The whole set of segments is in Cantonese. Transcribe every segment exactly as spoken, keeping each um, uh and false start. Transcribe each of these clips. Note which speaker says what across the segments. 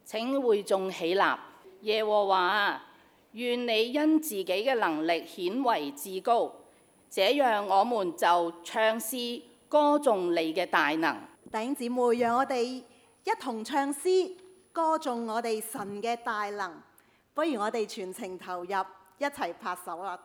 Speaker 1: 請會眾起立。耶和華啊，願你因自己嘅能力顯為至高，這樣我們就唱詩歌頌你嘅大能。
Speaker 2: 弟兄姊妹，讓我哋一同唱詩歌頌我哋神嘅大能。不如我哋全情投入，一齊拍手啦！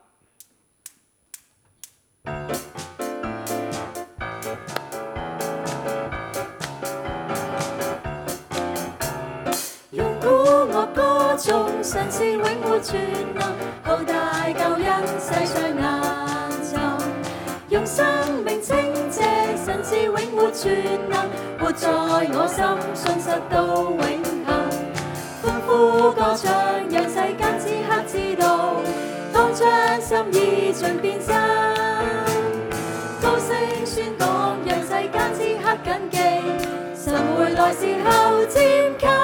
Speaker 3: 用鼓樂歌頌神是永活全能，浩大救恩世上難尋。用生命稱謝神是永活全能，活在我心，信實到永恆。歡呼歌唱，讓世間此刻知道，當將心意盡變身。高聲宣講，讓世間此刻謹記，神回來時候漸近。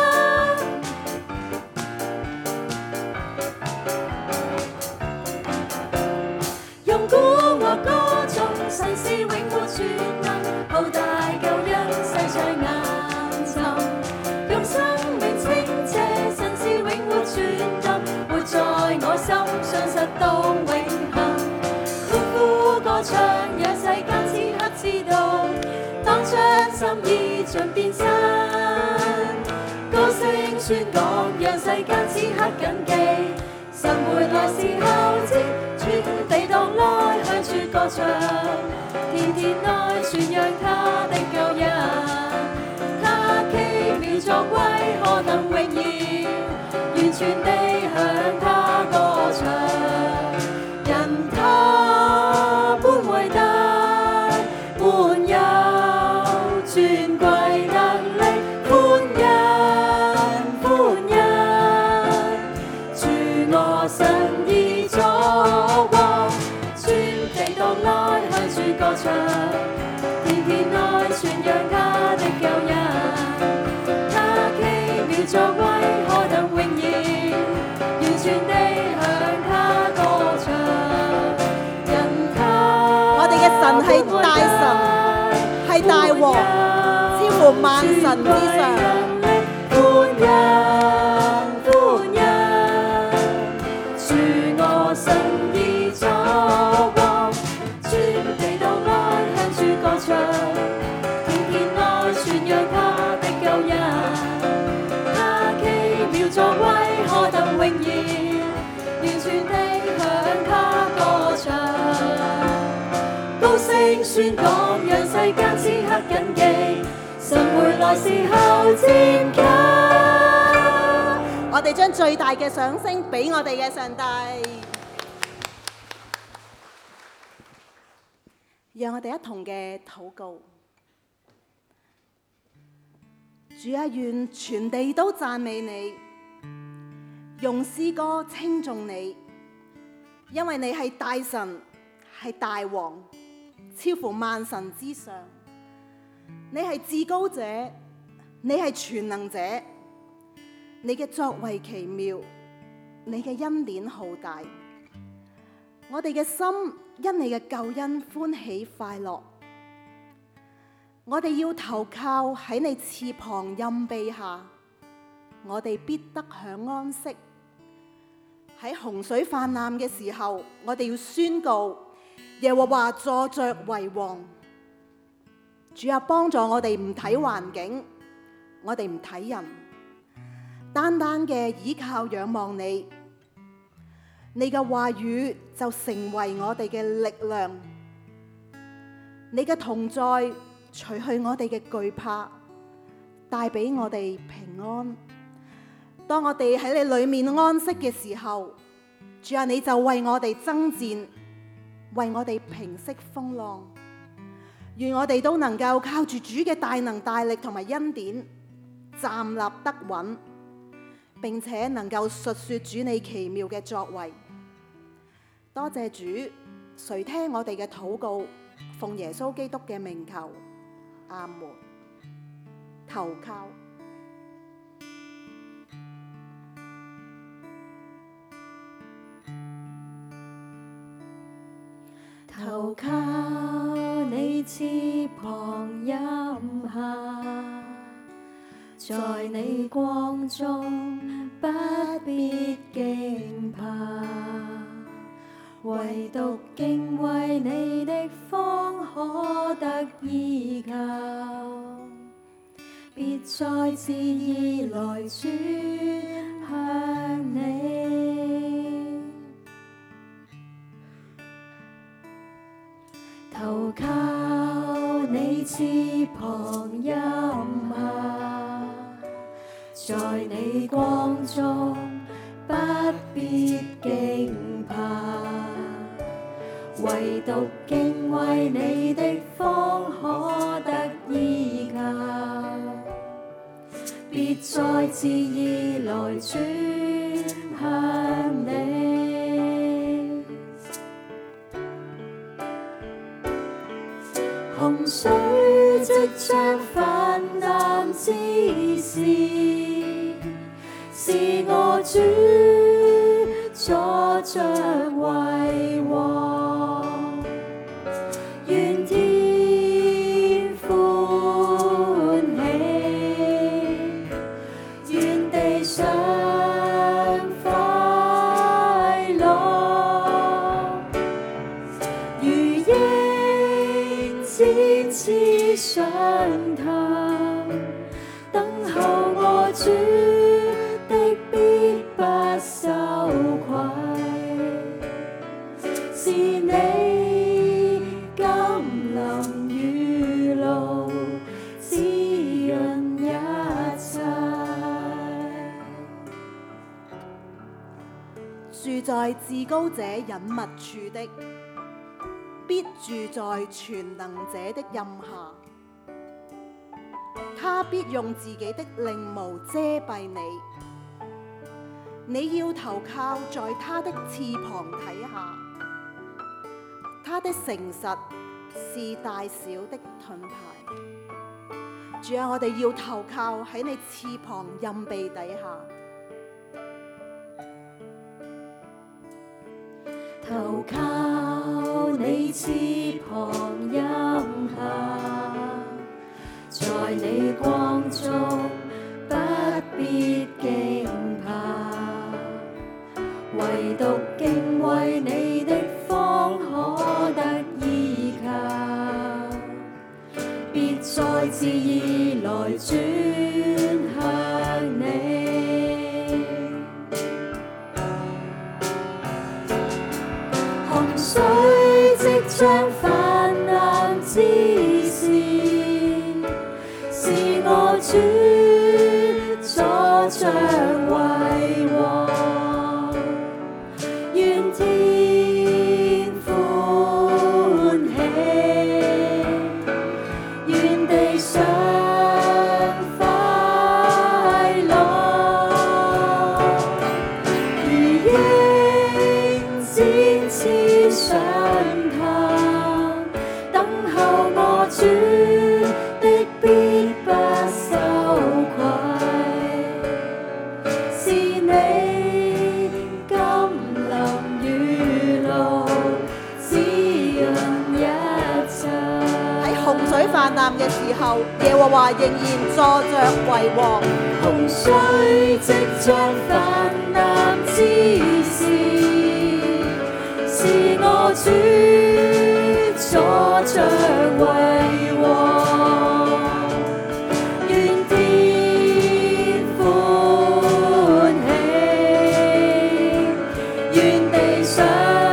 Speaker 3: 用鼓樂歌頌，神是永活全能，浩大救恩世上難尋。用生命稱謝，神是永活全能，活在我心，信實到永恆。歡呼歌唱，讓世間此刻知道，當將心意盡變身。高聲宣講，讓世間此刻謹記，神回來時候接全地當來向主歌唱，天天來傳揚他的救恩，他奇妙作為何等榮耀，完全地向他歌唱。因他本偉大，滿有尊貴能力，歡欣歡欣，主我神已作王，全地當來向主歌唱，天天來傳揚他的救恩，他奇妙作為何等榮耀，完全地向他歌唱。因他
Speaker 2: 我哋嘅神係大神，係大王，超乎萬神之上。
Speaker 3: 歡欣歡欣，主我神已作王，全地當來向主歌唱，天天來傳揚他的救恩，他奇妙作為何等榮耀，完全地向他歌唱。高聲宣講，讓世間此刻謹記，神回來時候漸近。
Speaker 2: 我哋將最大嘅掌聲俾我哋嘅上帝，讓我哋一同嘅禱告。主啊，願全地都讚美你，用詩歌稱頌你，因為你係大神，係大王，超乎萬神之上。你係至高者，你係全能者，你嘅作為奇妙，你嘅恩典浩大。我哋嘅心因你嘅救恩歡喜快樂。我哋要投靠喺你翅膀蔭庇下，我哋必得享安息。喺洪水泛濫嘅時候，我哋要宣告耶和華坐着為王。主啊，幫助我哋唔睇環境，我哋唔睇人，單單嘅倚靠仰望你。你嘅話語就成為我哋嘅力量，你嘅同在除去我哋嘅懼怕，帶俾我哋平安。當我哋喺你裏面安息嘅時候，主啊，你就為我哋爭戰，為我哋平息風浪。願我哋都能夠靠住主嘅大能大力同埋恩典站立得穩，並且能夠述說主你奇妙嘅作為。多謝主，垂聽我哋嘅禱告，奉耶穌基督嘅名求，阿門。投靠。
Speaker 3: 投靠你翅膀蔭下， 在你光中不必驚怕，唯獨敬畏你的方可得依靠。別再自意來轉向你，投靠你翅膀蔭下，在你光中不必驚怕，唯獨敬畏你的方可得依靠。別再自意來轉向你，洪水即將泛濫之時，是我主坐着為王，願天歡喜，願地上快樂，如鷹展翅上騰，等候我主的必不羞愧，是你甘霖雨露滋潤一切。
Speaker 2: 住在至高者隱密處的，必住在全能者的蔭下。他必用自己的翎毛遮蔽你，你要投靠在他的翅膀底下。他的誠實是大小的盾牌。主啊，我哋要投靠喺你翅膀蔭庇底下。
Speaker 3: 投靠你翅膀蔭下，在你光中不必驚怕，唯獨敬畏你的方可得依靠。別再自意來轉向你，洪水即將泛濫之時，是我主坐着為王，願天歡喜，願地上快樂，如鷹展翅上騰，等候我主的必不羞愧，是你甘霖雨露滋潤一切。
Speaker 2: 喺洪水泛濫嘅時候，耶和華仍然坐着為王。
Speaker 3: 洪水即將泛濫之時，是我主坐着為王，願天歡喜，願地上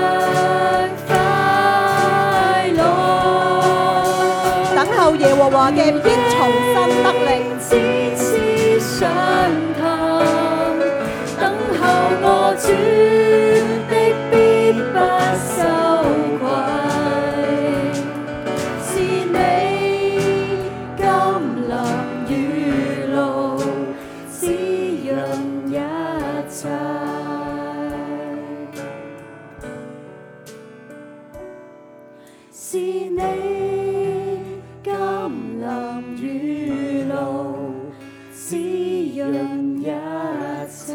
Speaker 3: 快樂，
Speaker 2: 等候耶和華嘅必重新得力。
Speaker 3: 展翅上騰，等候我主的必不羞愧，是你甘霖雨露滋潤一切。是你甘霖雨露滋潤一切。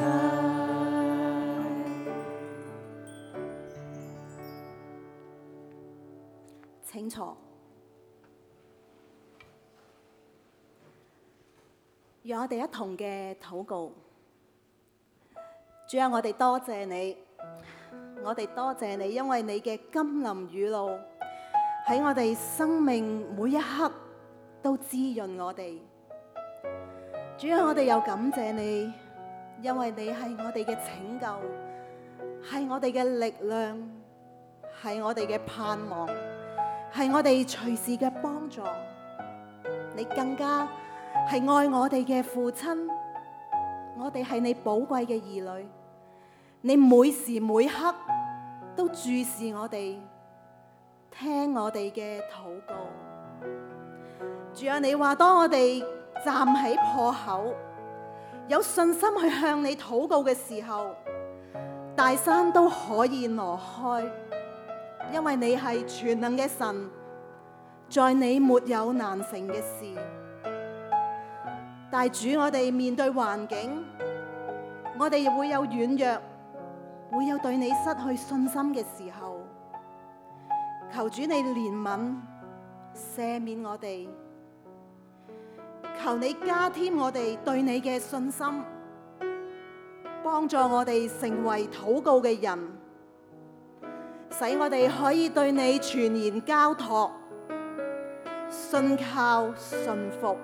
Speaker 2: 請坐。 讓我哋一同嘅禱告。主啊，我哋多謝你，我哋多謝你，因為你嘅甘霖雨露喺我哋生命每一刻都滋潤我哋。主啊，我哋又感謝你，因為你係我哋嘅拯救，係我哋嘅力量，係我哋嘅盼望，係我哋隨時嘅幫助。你更加係愛我哋嘅父親，我哋係你寶貴嘅兒女。你每時每刻都注視我哋，聽我哋嘅禱告。主啊，你話當我哋站喺破口，有信心去向你禱告嘅時候，大山都可以挪開，因為你係全能嘅神，在你沒有難成嘅事。但主，我哋面對環境，我哋亦會有軟弱，會有對你失去信心嘅時候。求主你憐憫赦免我哋，求你加添我哋對你嘅信心，幫助我哋成為禱告嘅人，使我哋可以對你全然交託，信靠順服。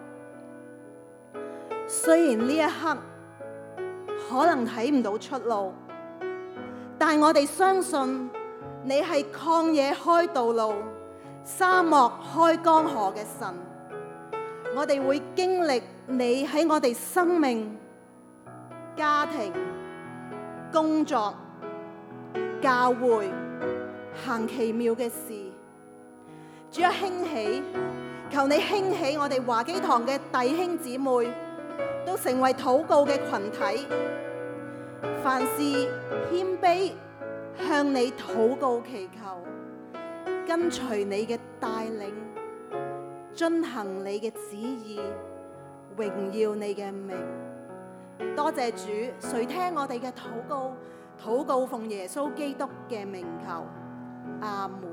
Speaker 2: 雖然呢一刻可能睇唔到出路，但我哋相信你係曠野開道路，沙漠開江河嘅神。我哋會經歷你喺我哋生命、家庭、工作、教會行奇妙嘅事。主啊，興起，求你興起我哋華基堂嘅弟兄姊妹，都成為禱告嘅群體，凡事謙卑，向你禱告祈求，跟隨你嘅帶領，遵行你嘅旨意，榮耀你嘅名。多謝主，垂聽我哋嘅禱告，禱告奉耶穌基督嘅名求，阿門。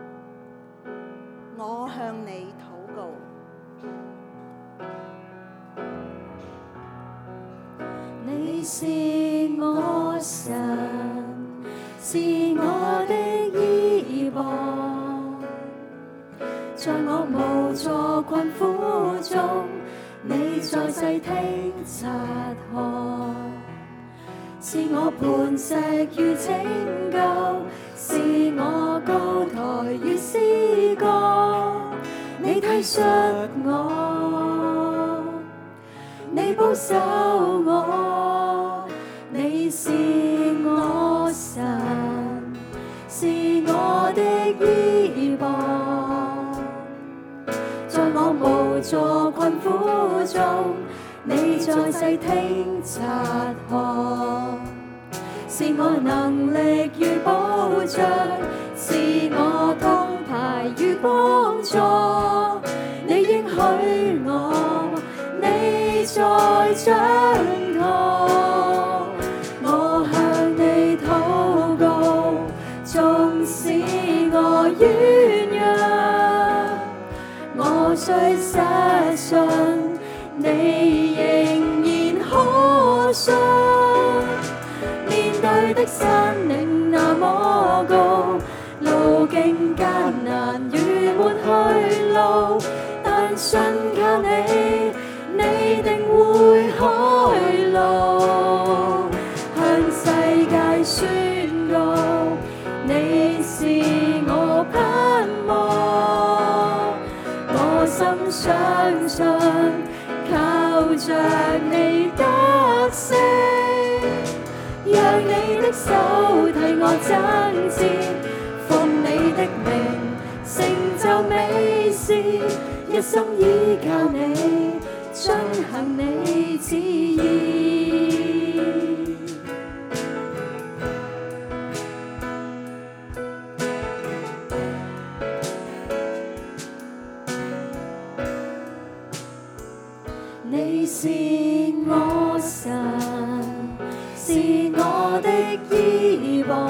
Speaker 2: 我向你禱告。
Speaker 3: 你是我神，是我的依傍，在我無助困苦中，你在細聽察看，是我磐石與拯救，是我高台與詩歌，你體恤我，你保守我，你是我神，是我的依傍，在我無助困苦中，你在細聽察看，是我能力與保障，是我盾牌與幫助，你應許我，你在掌舵，我向你禱告，縱使我軟弱，我雖失信，你仍然可信。面對的山嶺那麼高，路徑艱難如沒去路，但信靠你，你定會開路，向世界宣告，你是我盼望，我心相信，靠着你得勝，讓你的手替我爭戰，奉你的名成就美事，一心依靠你，遵行你旨意。你是我神，是我的依傍，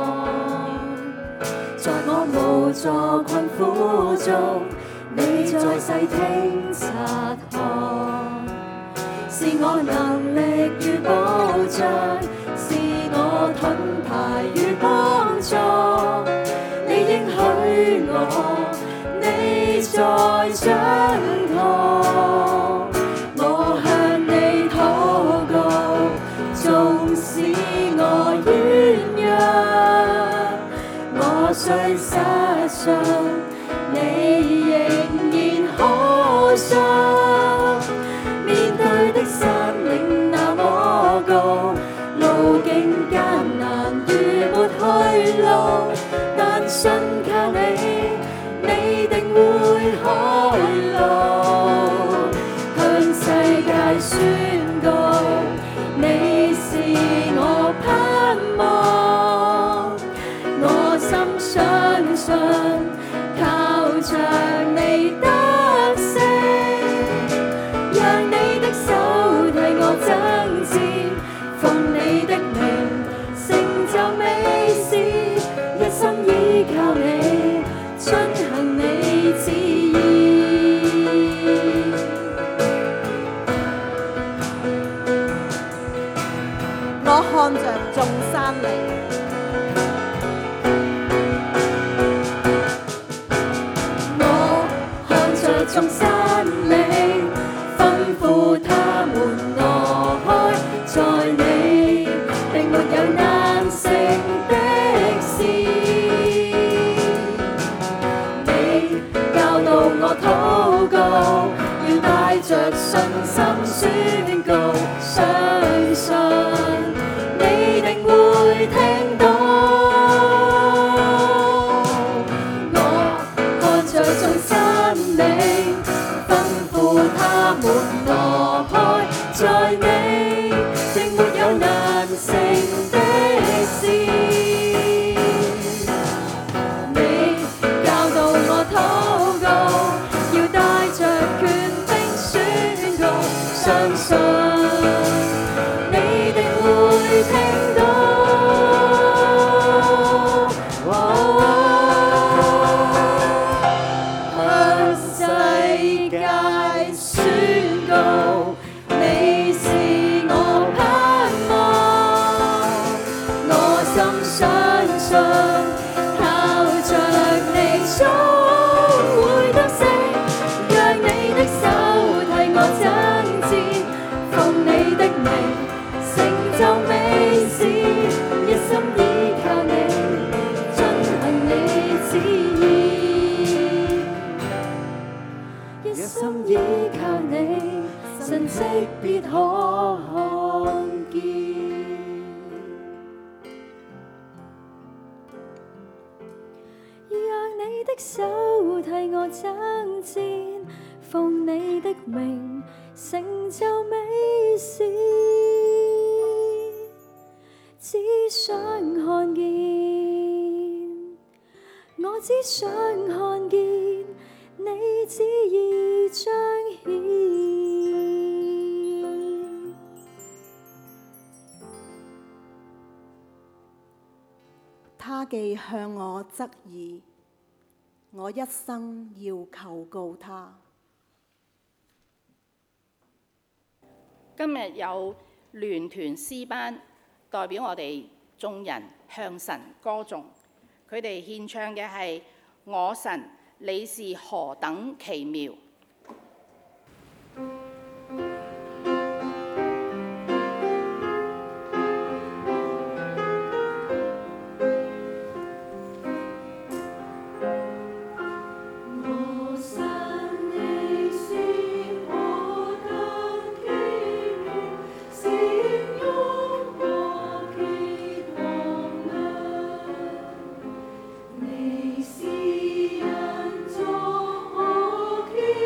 Speaker 3: 在我無助困苦中，你在細聽察看， 是我能力與保障，是我盾牌與幫助。你應許我，你在掌舵，我向你禱告，縱使我軟弱，我雖失信，你仍然可信。面對的山嶺那麼高，路徑艱難如沒去路，但信靠你，你定會開路。向世界宣告，你是我盼望，我心相信，靠着你得勝，讓你的手替我爭戰，奉你的名成就美事，一心依靠你，遵行你旨意。
Speaker 2: 我看着眾山嶺，
Speaker 3: 我看着眾山嶺，吩咐他們挪開，在你並沒有難成的事。你教導我禱告，要帶着信心宣告，相信你定會聽到。我看着眾山嶺，吩咐他們挪開，在你並沒有難成的事。你教導我禱告，要帶着權柄宣告，相信你定會聽到。向世界宣告，你是我盼望，我心相信，靠着你總會得勝，讓你的手替我爭戰，奉你的名成就美事，一心依靠你，遵行你旨意，一心依靠你，神蹟必可看見。讓你的手替我爭戰，奉你的名成就美事，只想看見，我只想看見你旨意彰顯。
Speaker 2: 他既向我側耳，我一生要求告他。
Speaker 1: 今日有聯團詩班代表我哋眾人向神歌頌，佢哋獻唱嘅係我神，你是何等奇妙。
Speaker 3: 你是人作何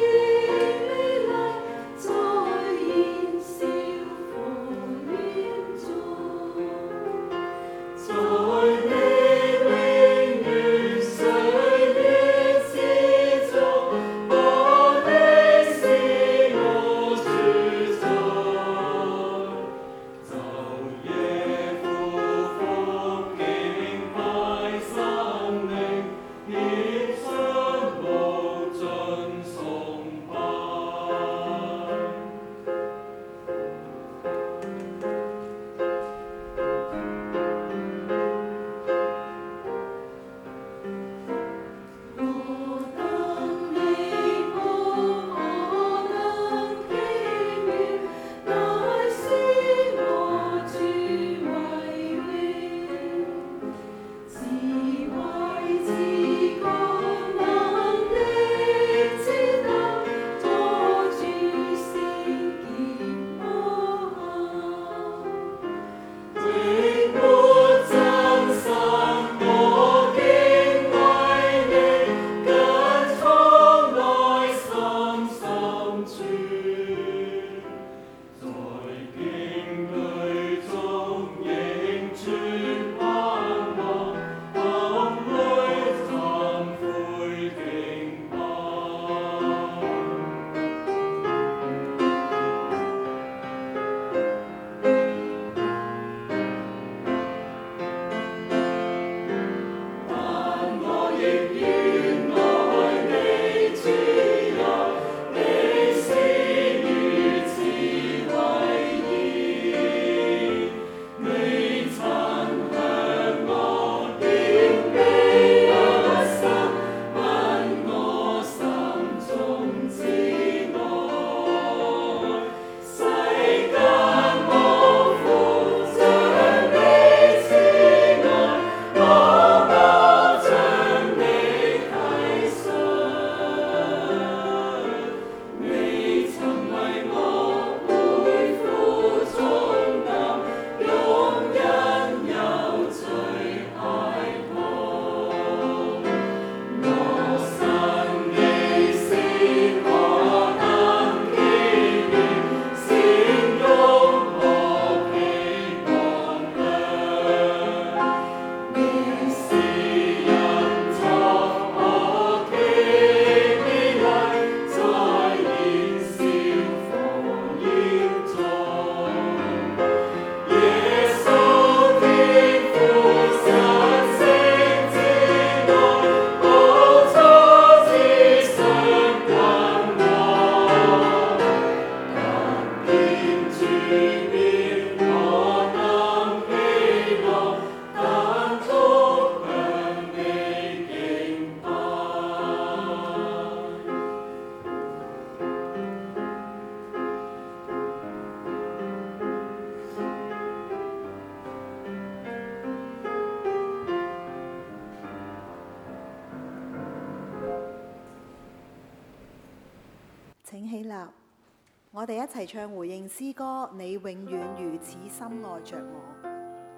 Speaker 2: 我哋一齊唱回應詩歌，你永遠如此深愛着我。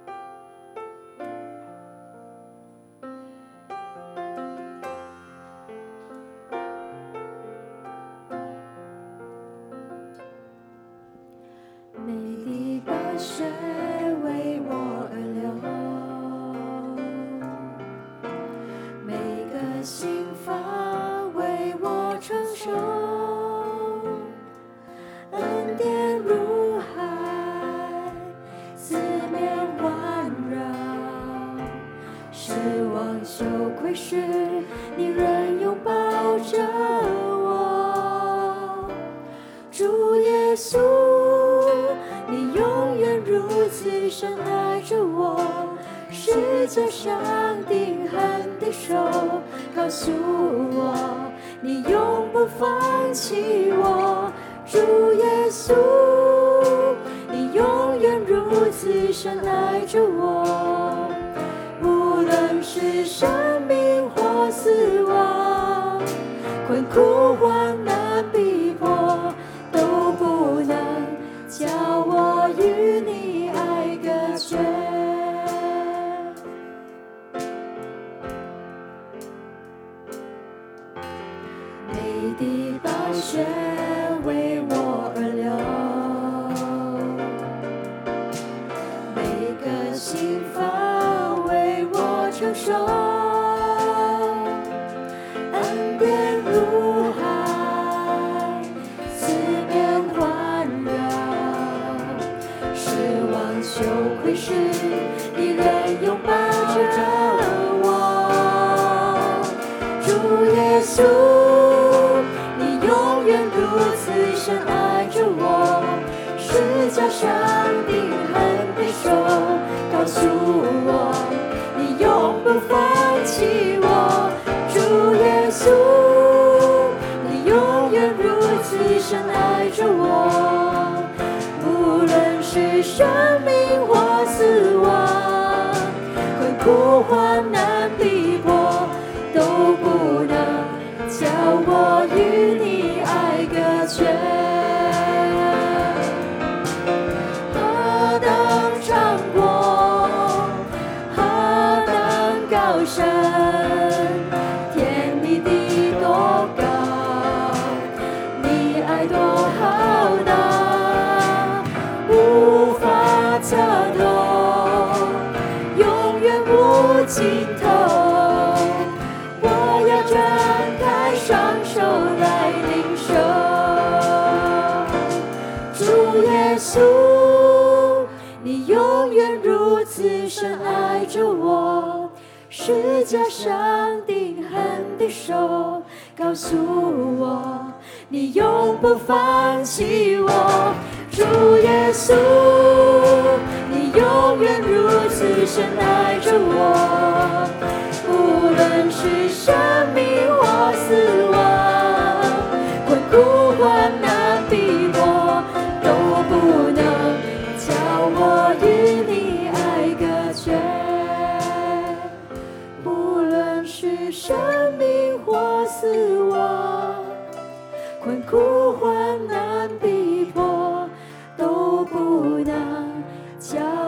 Speaker 3: 你的宝血为我而流，每个心房为我承受，恩典如海，四面环绕，失望羞愧时，你仍拥抱着我，主耶稣，你永远如此深爱着我，十架上钉痕的手告诉我，你永不放弃我，主耶稣，你永远如此深爱着我，无论是生命或死亡，困苦患难逼迫，都不能叫我与你爱隔绝。你的宝血为我而流，每个心房为我承受，恩典如海，四面环绕，失望羞愧时，你仍拥抱着我，主耶稣，你永远如此深爱着我，十架上钉痕的手告诉我，你永不放弃我，主耶稣，你永远如此深爱着我，无论是生命或死亡，困苦患难逼迫，都不能叫我与你爱隔绝。何等长阔，何等高深，天地地多高，你爱多浩大，无法测透，永远无尽头。我要张开双手来领受，主耶稣，你永远如此深爱着我，十架上钉痕的手告诉我，你永不放弃我，主耶稣，你永远如此深爱着我，无论是生命或死亡，困苦患难逼迫，都不能叫我与你爱隔绝，无论是生命或死亡，困苦患难逼迫，都不能叫